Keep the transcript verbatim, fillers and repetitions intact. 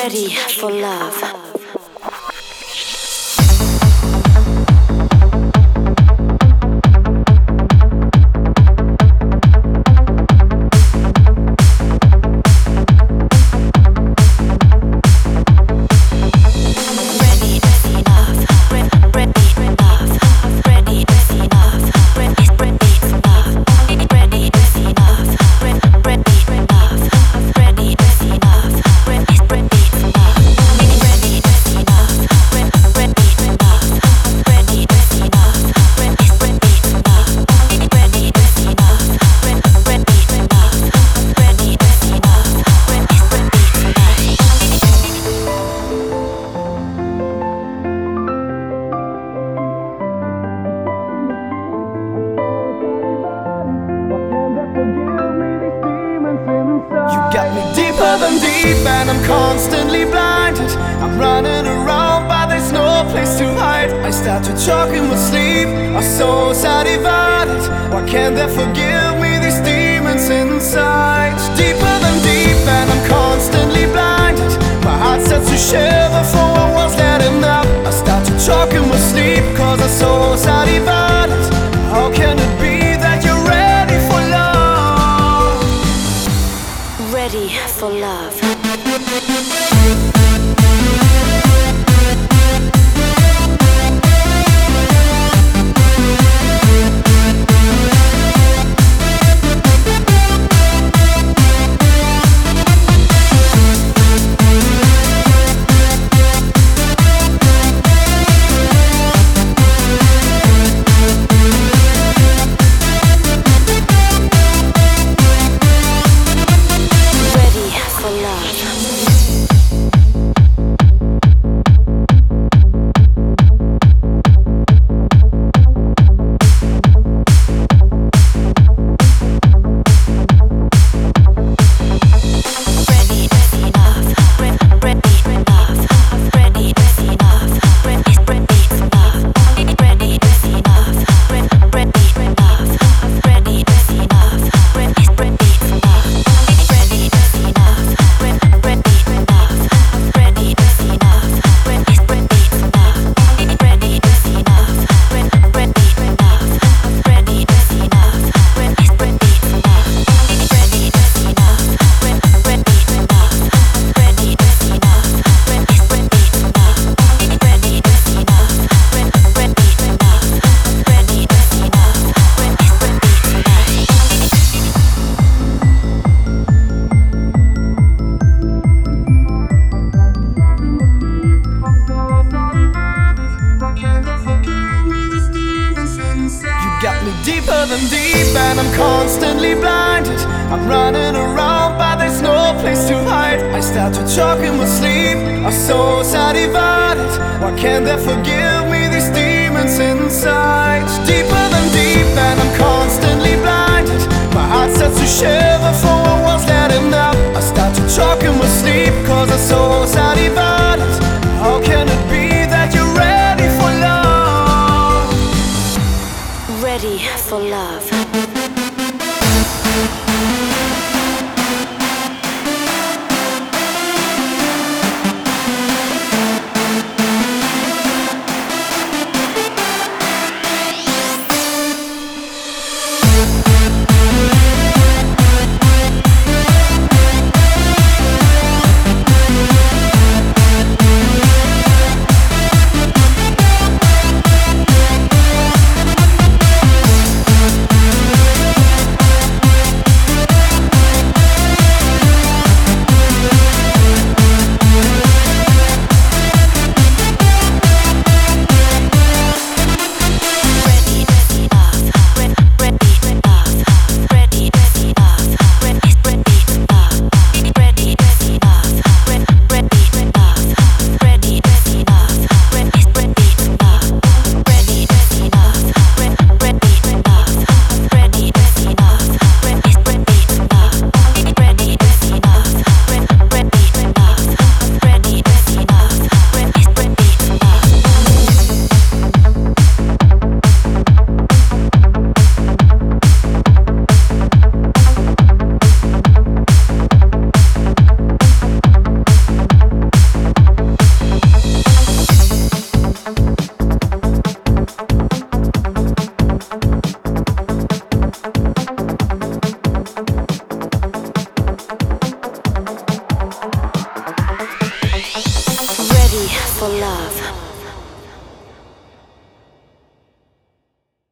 Ready for love. Got me deeper than deep and I'm constantly blinded. I'm running around but there's no place to hide. I start to choke in my sleep, our souls are divided. Why can't they forgive me, these demons inside? Deeper than deep and I'm constantly blinded. My heart starts to shiver for I was letting up. I start to choke in my sleep cause our souls are divided. How can it be that you're ready for love? Ready for love. Got me deeper than deep and I'm constantly blinded. I'm running around but there's no place to hide. I start to choke in my sleep, our souls are divided. Why can't they forgive me, these demons inside? Deeper than deep and I'm constantly blinded. My heart starts to shiver for I was letting up. I start to choke in my sleep cause our souls are divided. How can it be that you're ready for love? Ready for love. for love.